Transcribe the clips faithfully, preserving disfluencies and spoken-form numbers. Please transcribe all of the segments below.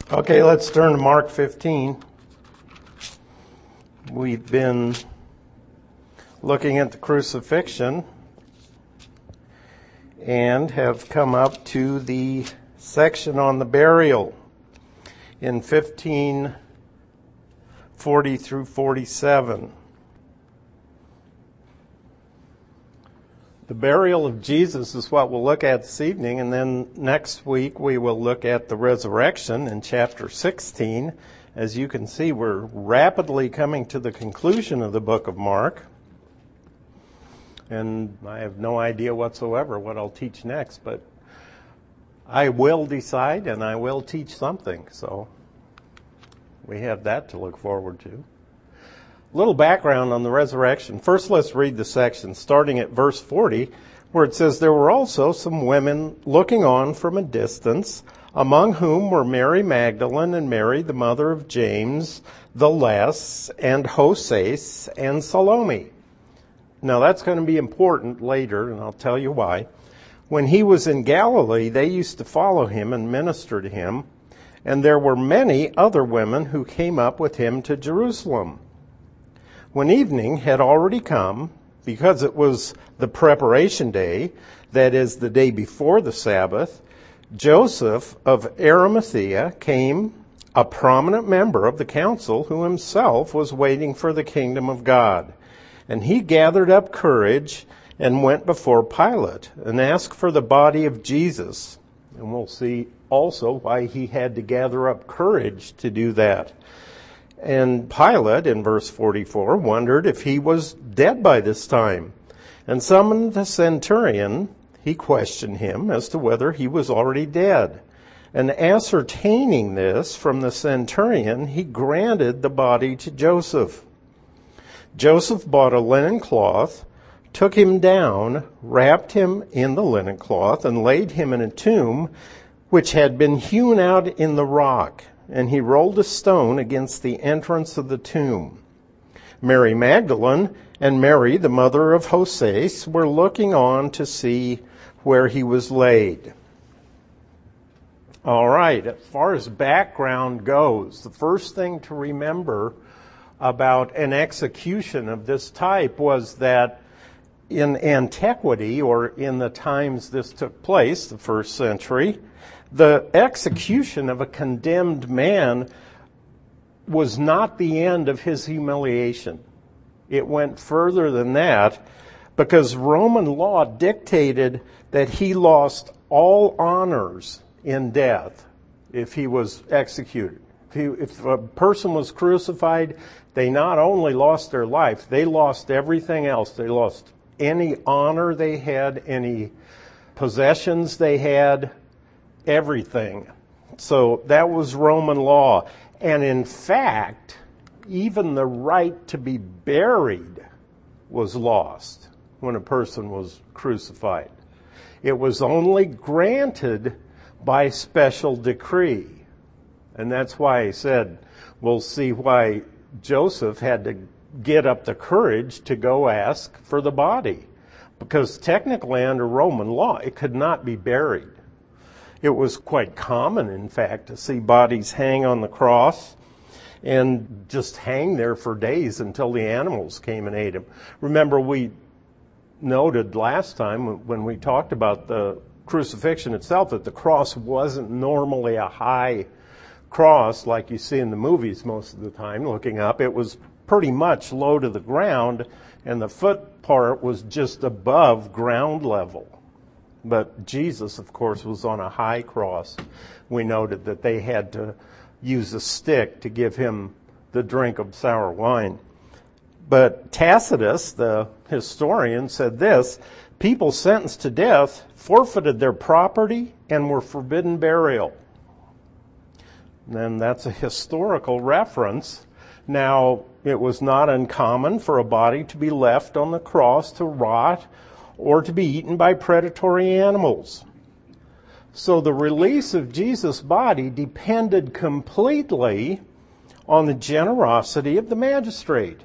Okay, let's turn to Mark fifteen. We've been looking at the crucifixion and have come up to the section on the burial in fifteen forty through forty-seven. The burial of Jesus is what we'll look at this evening, and then next week we will look at the resurrection in chapter sixteen. As you can see, we're rapidly coming to the conclusion of the book of Mark, and I have no idea whatsoever what I'll teach next, but I will decide and I will teach something, so we have that to look forward to. A little background on the resurrection. First, let's read the section, starting at verse forty, where it says, "There were also some women looking on from a distance, among whom were Mary Magdalene and Mary, the mother of James the Less, and Joses and Salome." Now, that's going to be important later, and I'll tell you why. "When he was in Galilee, they used to follow him and minister to him, and there were many other women who came up with him to Jerusalem. When evening had already come, because it was the preparation day, that is, the day before the Sabbath, Joseph of Arimathea came, a prominent member of the council, who himself was waiting for the kingdom of God. And he gathered up courage and went before Pilate and asked for the body of Jesus." And we'll see also why he had to gather up courage to do that. "And Pilate," in verse forty-four, "wondered if he was dead by this time, and summoned the centurion. He questioned him as to whether he was already dead. And ascertaining this from the centurion, he granted the body to Joseph. Joseph bought a linen cloth, took him down, wrapped him in the linen cloth, and laid him in a tomb which had been hewn out in the rock. And he rolled a stone against the entrance of the tomb. Mary Magdalene and Mary, the mother of Joses, were looking on to see where he was laid." All right, as far as background goes, the first thing to remember about an execution of this type was that in antiquity, or in the times this took place, the first century, the execution of a condemned man was not the end of his humiliation. It went further than that, because Roman law dictated that he lost all honors in death if he was executed. If, he, if a person was crucified, they not only lost their life, they lost everything else. They lost any honor they had, any possessions they had, everything. So that was Roman law. And in fact, even the right to be buried was lost when a person was crucified. It was only granted by special decree. And that's why he said, we'll see why Joseph had to get up the courage to go ask for the body. Because technically under Roman law, it could not be buried. It was quite common, in fact, to see bodies hang on the cross and just hang there for days until the animals came and ate them. Remember, we noted last time when we talked about the crucifixion itself that the cross wasn't normally a high cross like you see in the movies most of the time looking up. It was pretty much low to the ground, and the foot part was just above ground level. But Jesus, of course, was on a high cross. We noted that they had to use a stick to give him the drink of sour wine. But Tacitus, the historian, said this: "People sentenced to death forfeited their property and were forbidden burial." And that's a historical reference. Now, it was not uncommon for a body to be left on the cross to rot or to be eaten by predatory animals. So the release of Jesus' body depended completely on the generosity of the magistrate.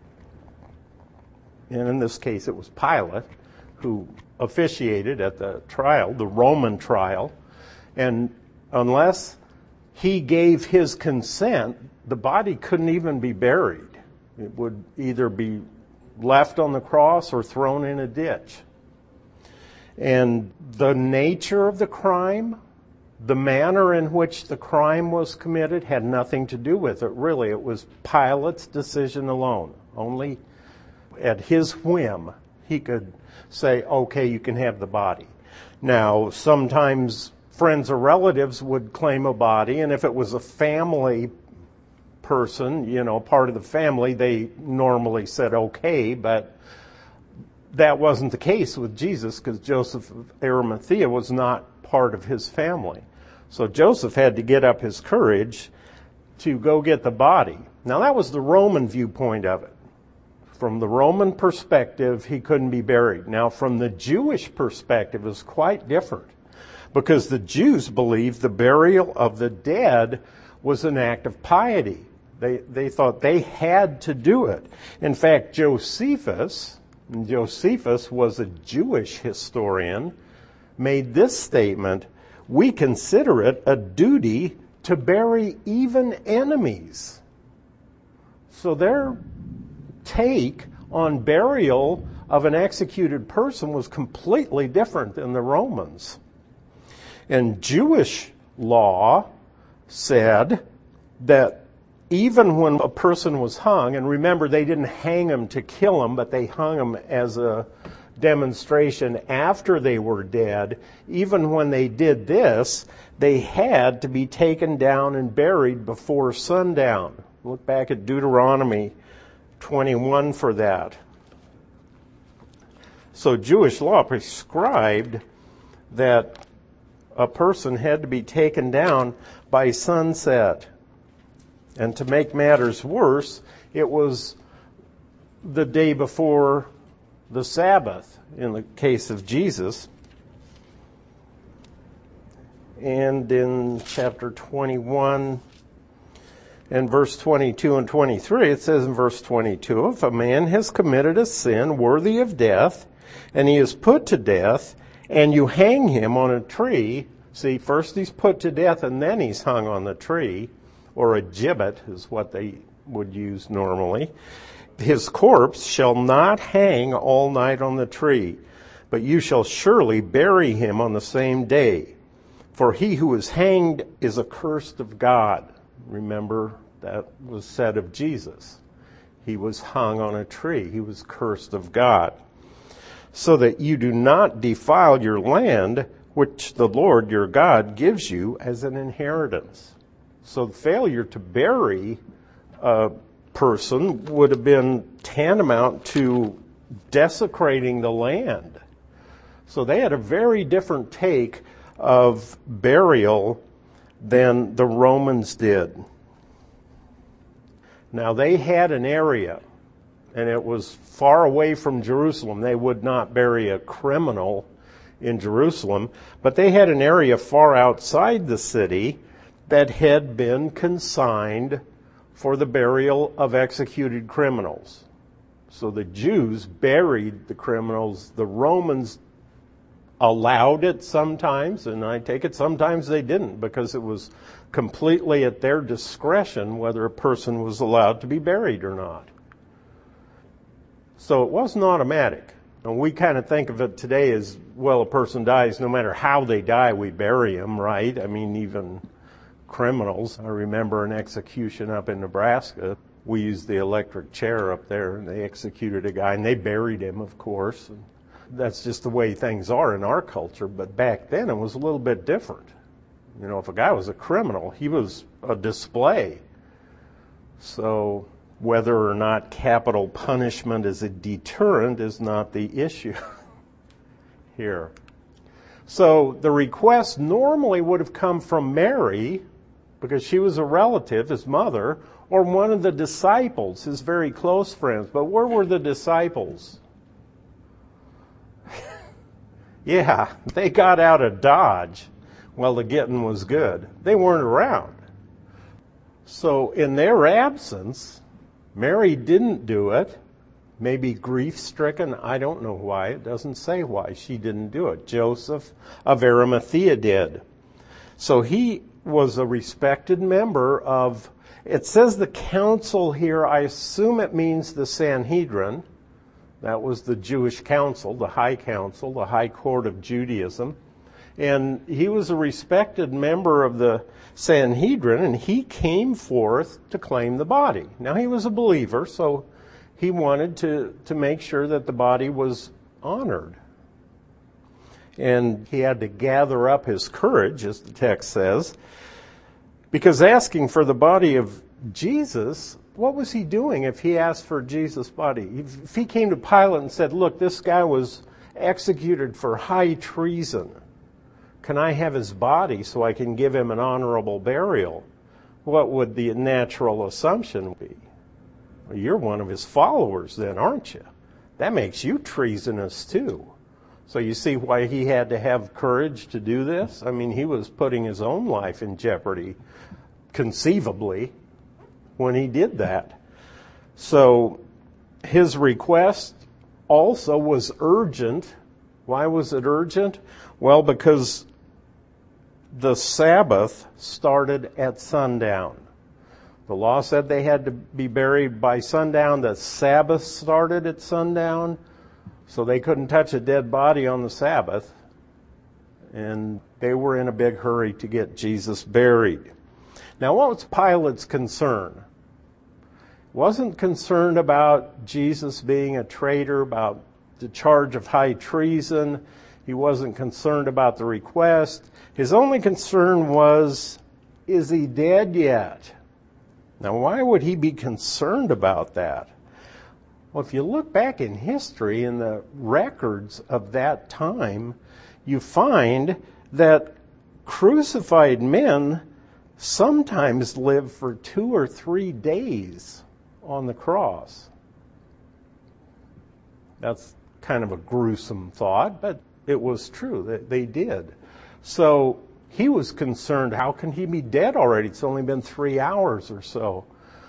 And in this case, it was Pilate who officiated at the trial, the Roman trial. And unless he gave his consent, the body couldn't even be buried. It would either be left on the cross or thrown in a ditch. And the nature of the crime, the manner in which the crime was committed had nothing to do with it, really. It was Pilate's decision alone. Only at his whim, he could say, okay, you can have the body. Now, sometimes friends or relatives would claim a body, and if it was a family person, you know, part of the family, they normally said okay, but that wasn't the case with Jesus because Joseph of Arimathea was not part of his family. So Joseph had to get up his courage to go get the body. Now that was the Roman viewpoint of it. From the Roman perspective, he couldn't be buried. Now from the Jewish perspective, it was quite different because the Jews believed the burial of the dead was an act of piety. They, they thought they had to do it. In fact, Josephus, Josephus was a Jewish historian, made this statement, "We consider it a duty to bury even enemies." So their take on burial of an executed person was completely different than the Romans. And Jewish law said that even when a person was hung, and remember they didn't hang him to kill him, but they hung him as a demonstration after they were dead, even when they did this, they had to be taken down and buried before sundown. Look back at Deuteronomy twenty-one for that. So Jewish law prescribed that a person had to be taken down by sunset. And to make matters worse, it was the day before the Sabbath in the case of Jesus. And in chapter twenty-one and verse twenty-two and twenty-three, it says in verse twenty-two, "If a man has committed a sin worthy of death, and he is put to death, and you hang him on a tree," see, first he's put to death and then he's hung on the tree, or a gibbet is what they would use normally, "his corpse shall not hang all night on the tree, but you shall surely bury him on the same day. For he who is hanged is accursed of God." Remember, that was said of Jesus. He was hung on a tree. He was cursed of God. "So that you do not defile your land, which the Lord your God gives you as an inheritance." So the failure to bury a person would have been tantamount to desecrating the land. So they had a very different take of burial than the Romans did. Now they had an area, and it was far away from Jerusalem. They would not bury a criminal in Jerusalem, but they had an area far outside the city that had been consigned for the burial of executed criminals. So the Jews buried the criminals. The Romans allowed it sometimes, and I take it sometimes they didn't, because it was completely at their discretion whether a person was allowed to be buried or not. So it wasn't automatic. And we kind of think of it today as, well, a person dies, no matter how they die, we bury them, right? I mean, even criminals. I remember an execution up in Nebraska. We used the electric chair up there, and they executed a guy, and they buried him, of course. And that's just the way things are in our culture. But back then, it was a little bit different. You know, if a guy was a criminal, he was a display. So whether or not capital punishment is a deterrent is not the issue here. So the request normally would have come from Mary, because she was a relative, his mother, or one of the disciples, his very close friends. But where were the disciples? Yeah, they got out of Dodge while the getting was good. They weren't around. So in their absence, Mary didn't do it. Maybe grief-stricken. I don't know why. It doesn't say why she didn't do it. Joseph of Arimathea did. So he was a respected member of, it says the council here, I assume it means the Sanhedrin. That was the Jewish council, the high council, the high court of Judaism. And he was a respected member of the Sanhedrin, and he came forth to claim the body. Now, he was a believer, so he wanted to, to make sure that the body was honored. And he had to gather up his courage, as the text says, because asking for the body of Jesus, what was he doing if he asked for Jesus' body? If he came to Pilate and said, look, this guy was executed for high treason. Can I have his body so I can give him an honorable burial? What would the natural assumption be? Well, you're one of his followers then, aren't you? That makes you treasonous too. So you see why he had to have courage to do this? I mean, he was putting his own life in jeopardy, conceivably, when he did that. So his request also was urgent. Why was it urgent? Well, because the Sabbath started at sundown. The law said they had to be buried by sundown. The Sabbath started at sundown. So they couldn't touch a dead body on the Sabbath. And they were in a big hurry to get Jesus buried. Now, what was Pilate's concern? He wasn't concerned about Jesus being a traitor, about the charge of high treason. He wasn't concerned about the request. His only concern was, is he dead yet? Now, why would he be concerned about that? Well, if you look back in history, in the records of that time, you find that crucified men sometimes lived for two or three days on the cross. That's kind of a gruesome thought, but it was true that they did. So he was concerned, how can he be dead already? It's only been three hours or so.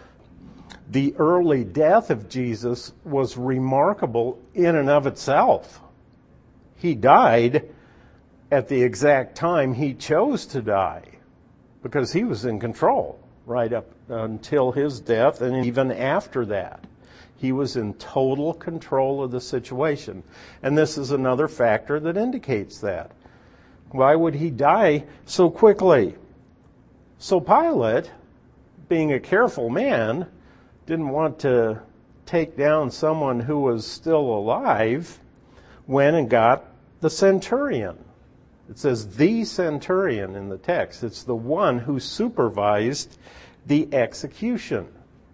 The early death of Jesus was remarkable in and of itself. He died at the exact time he chose to die because he was in control right up until his death, and even after that. He was in total control of the situation. And this is another factor that indicates that. Why would he die so quickly? So Pilate, being a careful man, didn't want to take down someone who was still alive, went and got the centurion. It says the centurion in the text. It's the one who supervised the execution.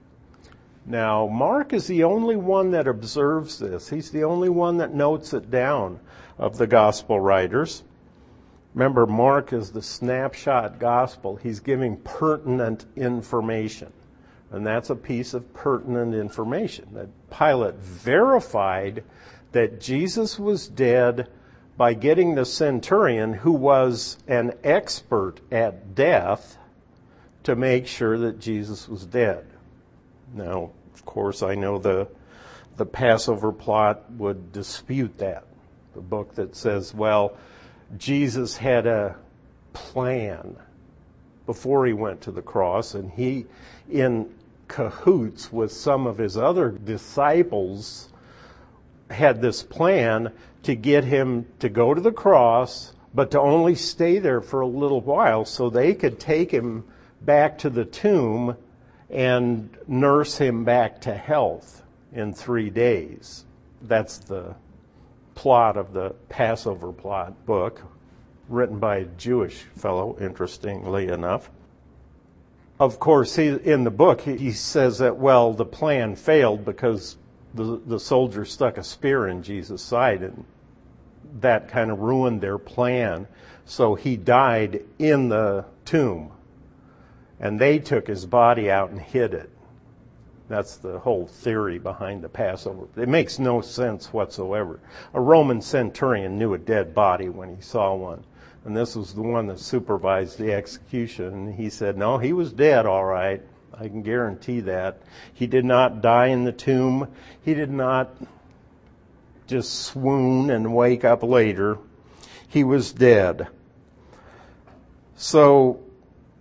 Now, Mark is the only one that observes this. He's the only one that notes it down of the gospel writers. Remember, Mark is the snapshot gospel. He's giving pertinent information. And that's a piece of pertinent information. That Pilate verified that Jesus was dead by getting the centurion, who was an expert at death, to make sure that Jesus was dead. Now, of course, I know the the Passover plot would dispute that. The book that says, well, Jesus had a plan before he went to the cross, and he, in cahoots with some of his other disciples, had this plan to get him to go to the cross, but to only stay there for a little while so they could take him back to the tomb and nurse him back to health in three days. That's the plot of the Passover plot book, written by a Jewish fellow, interestingly enough. Of course, he, in the book, he, he says that, well, the plan failed because the, the soldier stuck a spear in Jesus' side, and that kind of ruined their plan. So he died in the tomb, and they took his body out and hid it. That's the whole theory behind the Passover. It makes no sense whatsoever. A Roman centurion knew a dead body when he saw one. And this was the one that supervised the execution. And he said, no, he was dead, all right. I can guarantee that. He did not die in the tomb. He did not just swoon and wake up later. He was dead. So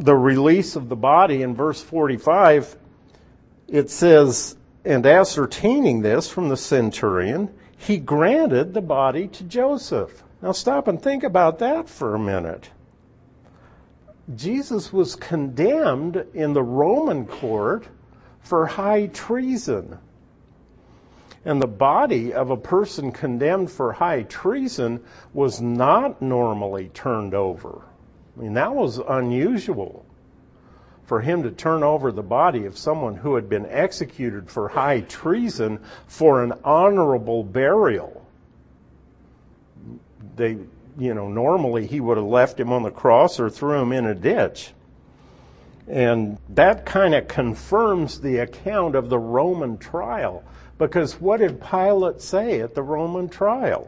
the release of the body in verse forty-five, it says, and ascertaining this from the centurion, he granted the body to Joseph. Now stop and think about that for a minute. Jesus was condemned in the Roman court for high treason. And the body of a person condemned for high treason was not normally turned over. I mean, that was unusual for him to turn over the body of someone who had been executed for high treason for an honorable burial. They, you know, normally he would have left him on the cross or threw him in a ditch. And that kind of confirms the account of the Roman trial. Because what did Pilate say at the Roman trial?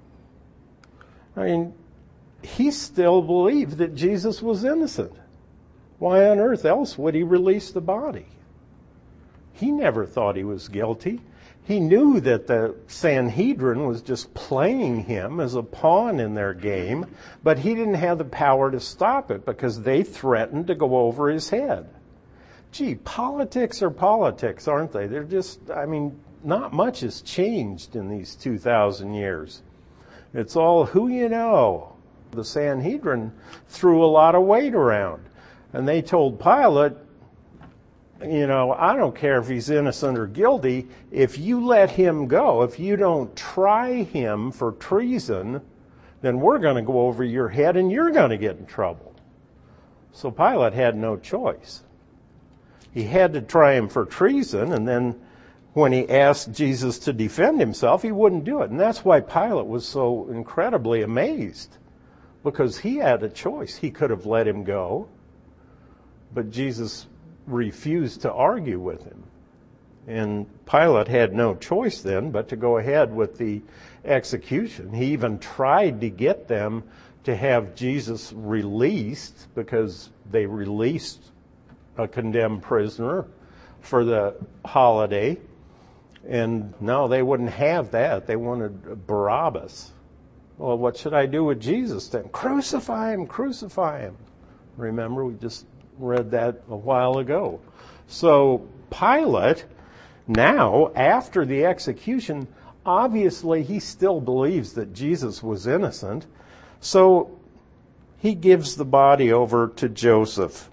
I mean, he still believed that Jesus was innocent. Why on earth else would he release the body? He never thought he was guilty. He knew that the Sanhedrin was just playing him as a pawn in their game, but he didn't have the power to stop it because they threatened to go over his head. Gee, politics are politics, aren't they? They're just, I mean, not much has changed in these two thousand years. It's all who you know. The Sanhedrin threw a lot of weight around. And they told Pilate, you know, I don't care if he's innocent or guilty. If you let him go, if you don't try him for treason, then we're going to go over your head and you're going to get in trouble. So Pilate had no choice. He had to try him for treason, and then when he asked Jesus to defend himself, he wouldn't do it. And that's why Pilate was so incredibly amazed, because he had a choice. He could have let him go, but Jesus refused to argue with him. And Pilate had no choice then but to go ahead with the execution. He even tried to get them to have Jesus released, because they released a condemned prisoner for the holiday. And no, they wouldn't have that. They wanted Barabbas. Well, what should I do with Jesus then? Crucify him, crucify him. Remember, we just read that a while ago. So Pilate, now, after the execution, obviously he still believes that Jesus was innocent. So he gives the body over to Joseph.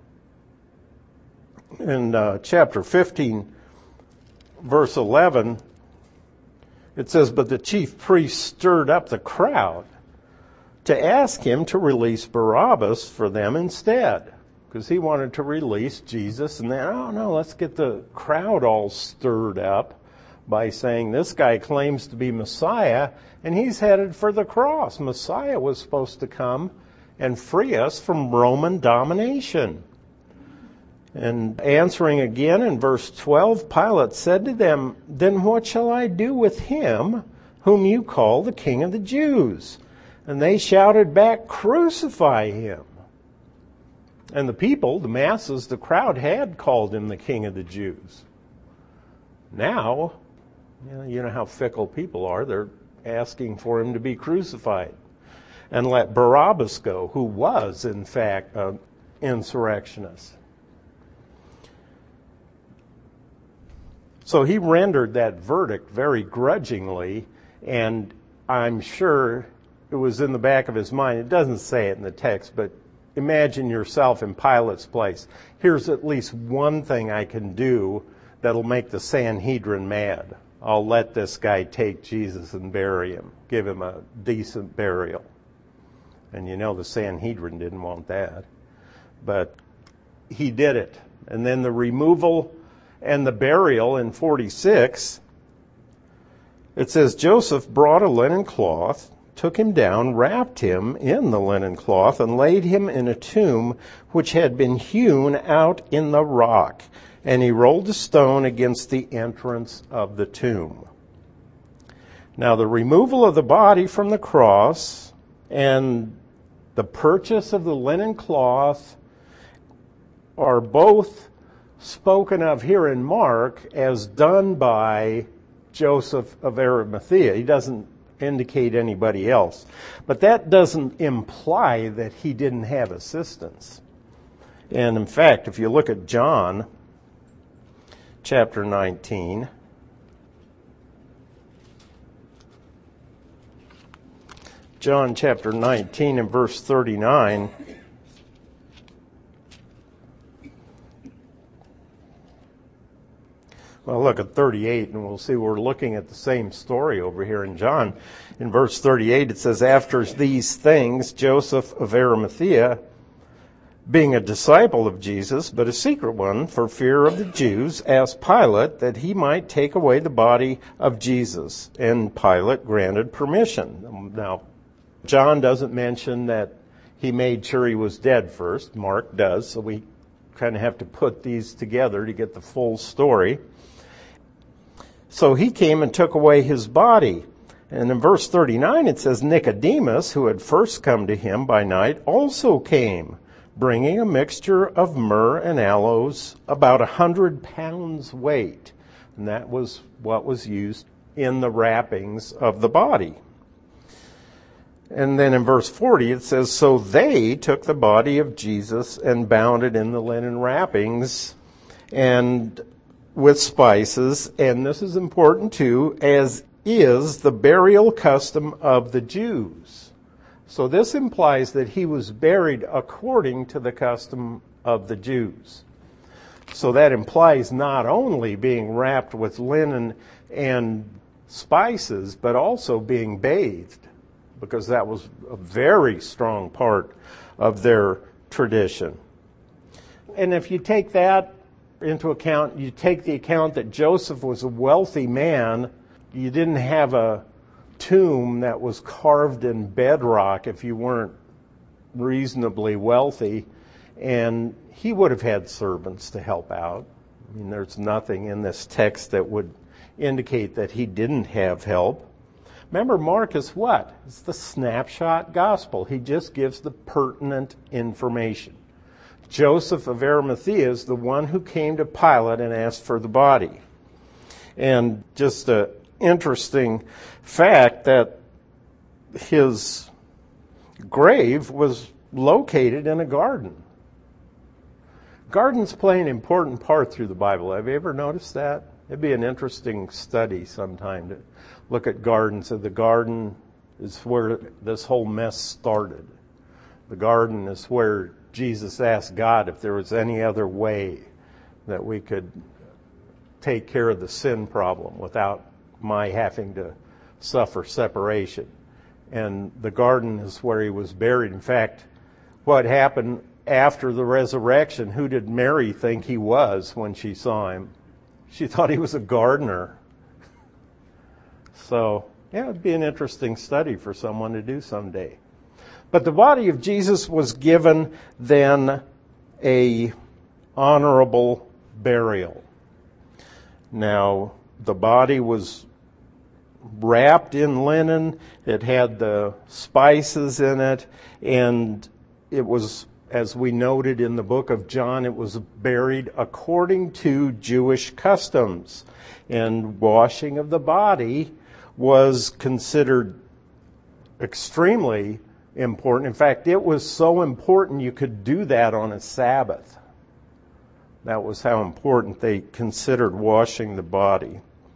In uh, chapter fifteen, verse eleven, it says, but the chief priest stirred up the crowd to ask him to release Barabbas for them instead. Because he wanted to release Jesus, and then, oh no, let's get the crowd all stirred up by saying this guy claims to be Messiah, and he's headed for the cross. Messiah was supposed to come and free us from Roman domination. And answering again in verse twelve, Pilate said to them, then what shall I do with him whom you call the King of the Jews? And they shouted back, crucify him. And the people, the masses, the crowd had called him the King of the Jews. Now, you know, you know how fickle people are. They're asking for him to be crucified and let Barabbas go, who was, in fact, an insurrectionist. So he rendered that verdict very grudgingly, and I'm sure it was in the back of his mind. It doesn't say it in the text, but imagine yourself in Pilate's place. Here's at least one thing I can do that'll make the Sanhedrin mad. I'll let this guy take Jesus and bury him, give him a decent burial. And you know the Sanhedrin didn't want that. But he did it. And then the removal and the burial in forty-six, it says, Joseph brought a linen cloth, took him down, wrapped him in the linen cloth, and laid him in a tomb which had been hewn out in the rock. And he rolled a stone against the entrance of the tomb. Now the removal of the body from the cross and the purchase of the linen cloth are both spoken of here in Mark as done by Joseph of Arimathea. He doesn't indicate anybody else. But that doesn't imply that he didn't have assistance. And in fact, if you look at John chapter nineteen, John chapter nineteen and verse thirty-nine, well, look at thirty-eight, and we'll see we're looking at the same story over here in John. In verse thirty-eight, it says, "After these things, Joseph of Arimathea, being a disciple of Jesus, but a secret one, for fear of the Jews, asked Pilate that he might take away the body of Jesus. And Pilate granted permission." Now, John doesn't mention that he made sure he was dead first. Mark does, so we kind of have to put these together to get the full story. So he came and took away his body. And in verse thirty-nine, it says, "Nicodemus, who had first come to him by night, also came, bringing a mixture of myrrh and aloes, about a hundred pounds weight." And that was what was used in the wrappings of the body. And then in verse forty, it says, "So they took the body of Jesus and bound it in the linen wrappings and with spices." And this is important too, "as is the burial custom of the Jews." So this implies that he was buried according to the custom of the Jews. So that implies not only being wrapped with linen and spices, but also being bathed, because that was a very strong part of their tradition. And if you take that into account, you take the account that Joseph was a wealthy man, you didn't have a tomb that was carved in bedrock if you weren't reasonably wealthy, and he would have had servants to help out. I mean, there's nothing in this text that would indicate that he didn't have help. Remember, Mark is what? It's the snapshot gospel. He just gives the pertinent information. Joseph of Arimathea is the one who came to Pilate and asked for the body. And just an interesting fact that his grave was located in a garden. Gardens play an important part through the Bible. Have you ever noticed that? It'd be an interesting study sometime to look at gardens. So the garden is where this whole mess started. The garden is where Jesus asked God if there was any other way that we could take care of the sin problem without my having to suffer separation. And the garden is where he was buried. In fact, what happened after the resurrection, who did Mary think he was when she saw him? She thought he was a gardener. So, yeah, it'd be an interesting study for someone to do someday. But the body of Jesus was given then a honorable burial. Now, the body was wrapped in linen. It had the spices in it, and it was, as we noted in the book of John, it was buried according to Jewish customs. And washing of the body was considered extremely important. In fact, it was so important you could do that on a Sabbath. That was how important they considered washing the body.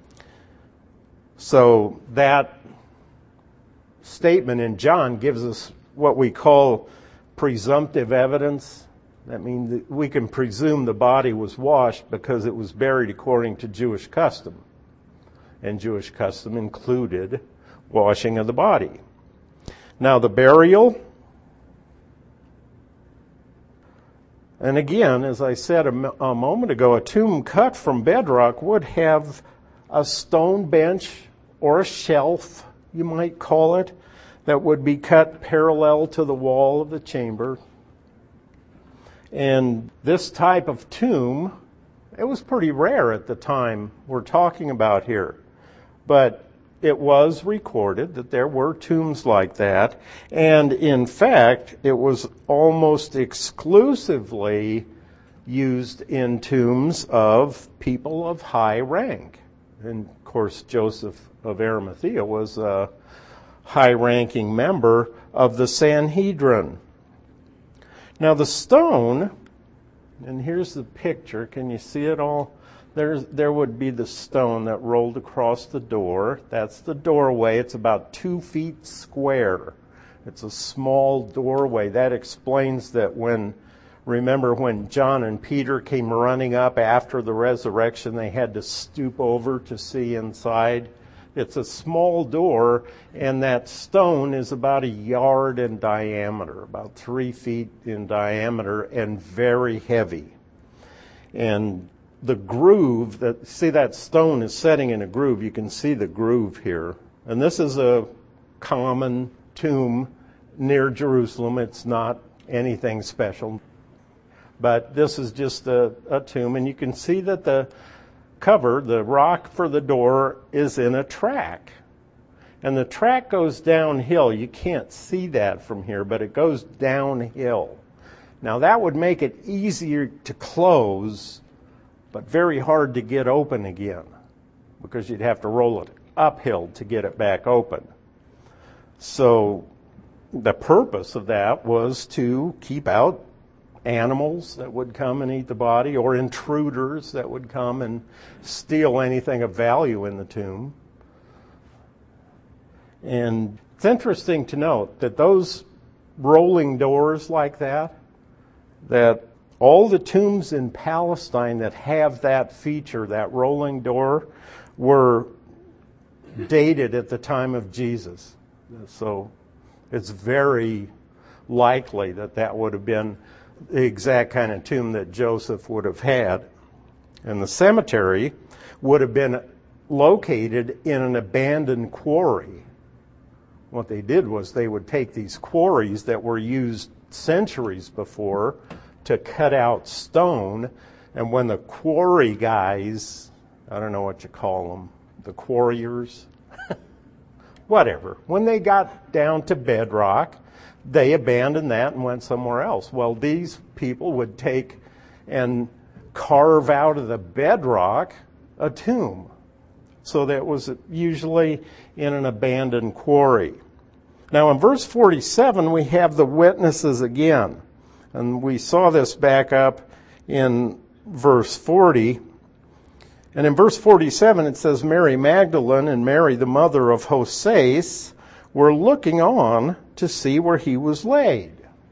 So that statement in John gives us what we call presumptive evidence. That means that we can presume the body was washed because it was buried according to Jewish custom. And Jewish custom included washing of the body. Now the burial, and again, as I said a, a moment ago, a tomb cut from bedrock would have a stone bench or a shelf, you might call it, that would be cut parallel to the wall of the chamber. And this type of tomb, it was pretty rare at the time we're talking about here. But it was recorded that there were tombs like that. And in fact, it was almost exclusively used in tombs of people of high rank. And of course, Joseph of Arimathea was a high-ranking member of the Sanhedrin. Now the stone And here's the picture. Can you see it all? There's, there would be the stone that rolled across the door. That's the doorway. It's about two feet square. It's a small doorway. That explains that when, remember when John and Peter came running up after the resurrection, they had to stoop over to see inside. It's a small door, and that stone is about a yard in diameter, about three feet in diameter, and very heavy. And the groove, that see that stone is setting in a groove. You can see the groove here. And this is a common tomb near Jerusalem. It's not anything special. But this is just a, a tomb, and you can see that the cover, the rock for the door, is in a track. And the track goes downhill. You can't see that from here, but it goes downhill. Now that would make it easier to close, but very hard to get open again, because you'd have to roll it uphill to get it back open. So the purpose of that was to keep out animals that would come and eat the body, or intruders that would come and steal anything of value in the tomb. And it's interesting to note that those rolling doors like that, that all the tombs in Palestine that have that feature, that rolling door, were dated at the time of Jesus. So it's very likely that that would have been the exact kind of tomb that Joseph would have had. And the cemetery would have been located in an abandoned quarry. What they did was they would take these quarries that were used centuries before to cut out stone, and when the quarry guys, I don't know what you call them, the quarriers, whatever, when they got down to bedrock, they abandoned that and went somewhere else. Well, these people would take and carve out of the bedrock a tomb. So that was usually in an abandoned quarry. Now in verse forty-seven, we have the witnesses again. And we saw this back up in verse forty. And in verse forty-seven, it says, Mary Magdalene and Mary, the mother of Joses, were looking on to see where he was laid.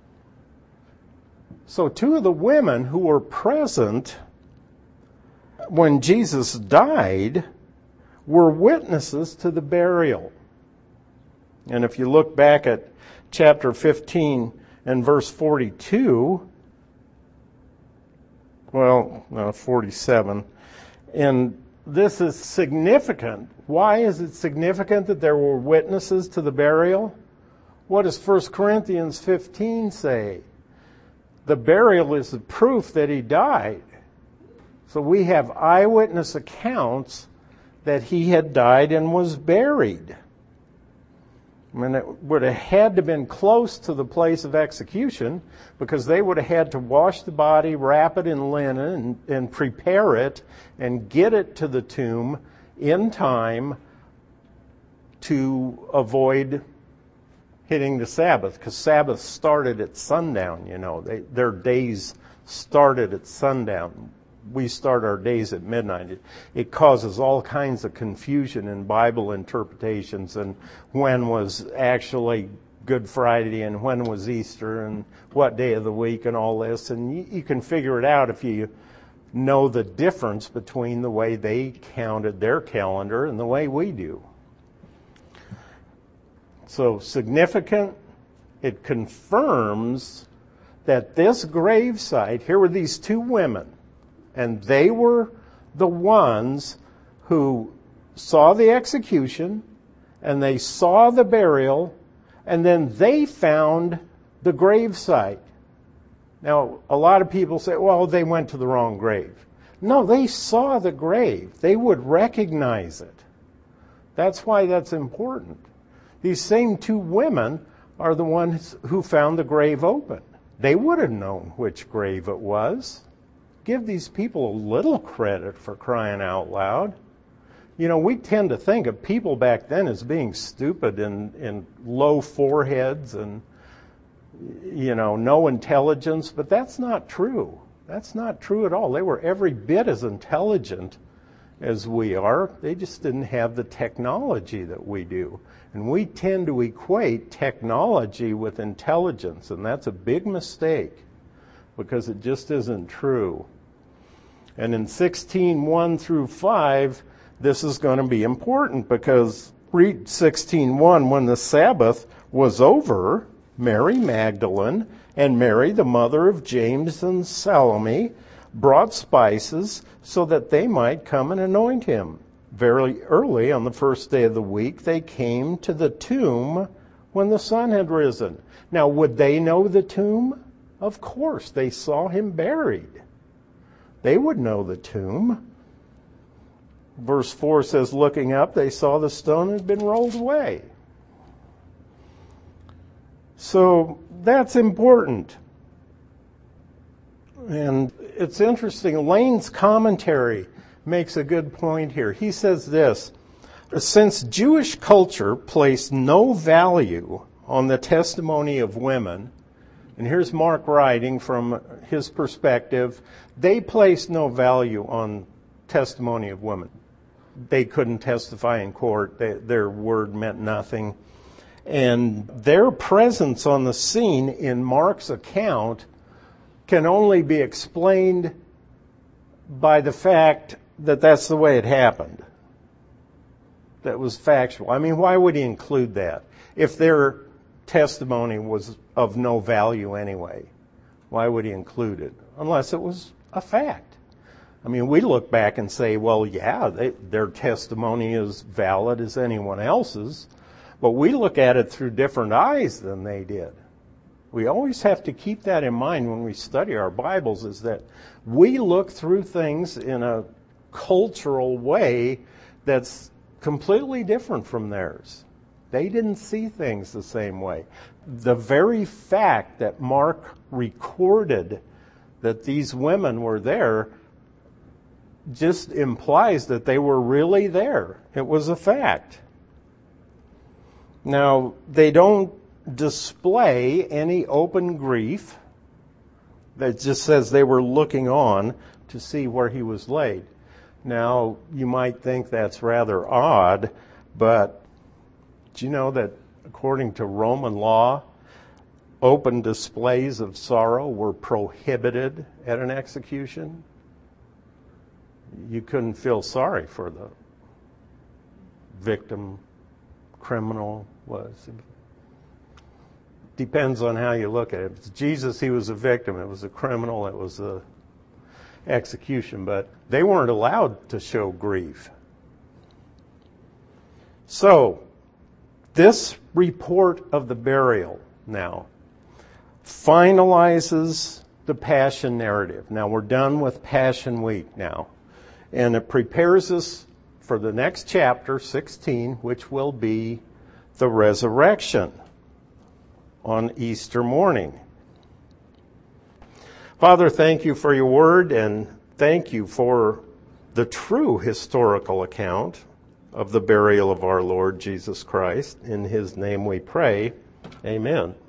So two of the women who were present when Jesus died were witnesses to the burial. And if you look back at chapter fifteen and verse forty-two, well, no, forty-seven, and this is significant. Why is it significant that there were witnesses to the burial? What does First Corinthians fifteen say? The burial is the proof that he died. So we have eyewitness accounts that he had died and was buried. I mean, it would have had to have been close to the place of execution, because they would have had to wash the body, wrap it in linen, and, and prepare it, and get it to the tomb in time to avoid hitting the Sabbath, because Sabbath started at sundown, you know. They, their days started at sundown. We start our days at midnight. It, it causes all kinds of confusion in Bible interpretations, and when was actually Good Friday and when was Easter and what day of the week and all this. And you, you can figure it out if you know the difference between the way they counted their calendar and the way we do. So significant, it confirms that this gravesite, here were these two women, and they were the ones who saw the execution, and they saw the burial, and then they found the gravesite. Now, a lot of people say, well, they went to the wrong grave. No, they saw the grave. They would recognize it. That's why that's important. These same two women are the ones who found the grave open. They would have known which grave it was. Give these people a little credit for crying out loud. You know, we tend to think of people back then as being stupid and, and low foreheads and, you know, no intelligence, but that's not true. That's not true at all. They were every bit as intelligent as we are. They just didn't have the technology that we do. And we tend to equate technology with intelligence, and that's a big mistake because it just isn't true. And in sixteen one through five, this is going to be important because read sixteen one, when the Sabbath was over, Mary Magdalene and Mary, the mother of James and Salome, brought spices so that they might come and anoint him. Very early on the first day of the week, they came to the tomb when the sun had risen. Now, would they know the tomb? Of course, they saw him buried. They would know the tomb. Verse four says, looking up, they saw the stone had been rolled away. So that's important. And it's interesting. Lane's commentary makes a good point here. He says this: since Jewish culture placed no value on the testimony of women, and here's Mark writing from his perspective, they placed no value on testimony of women. They couldn't testify in court. They, their word meant nothing. And their presence on the scene in Mark's account can only be explained by the fact that that's the way it happened. That was factual. I mean, why would he include that? If their testimony was of no value anyway, why would he include it? Unless it was a fact. I mean, we look back and say, well, yeah, they, their testimony is valid as anyone else's, but we look at it through different eyes than they did. We always have to keep that in mind when we study our Bibles, is that we look through things in a cultural way that's completely different from theirs. They didn't see things the same way. The very fact that Mark recorded that these women were there just implies that they were really there. It was a fact. Now, they don't display any open grief. That just says they were looking on to see where he was laid. Now, you might think that's rather odd, but do you know that according to Roman law, open displays of sorrow were prohibited at an execution? You couldn't feel sorry for the victim, criminal was. Depends on how you look at it. If it's Jesus, he was a victim. It was a criminal. It was a execution. But they weren't allowed to show grief. So, this report of the burial now finalizes the Passion narrative. Now, we're done with Passion Week now. And it prepares us for the next chapter, sixteen, which will be the resurrection on Easter morning. Father, thank you for your word, and thank you for the true historical account of the burial of our Lord Jesus Christ. In his name we pray. Amen.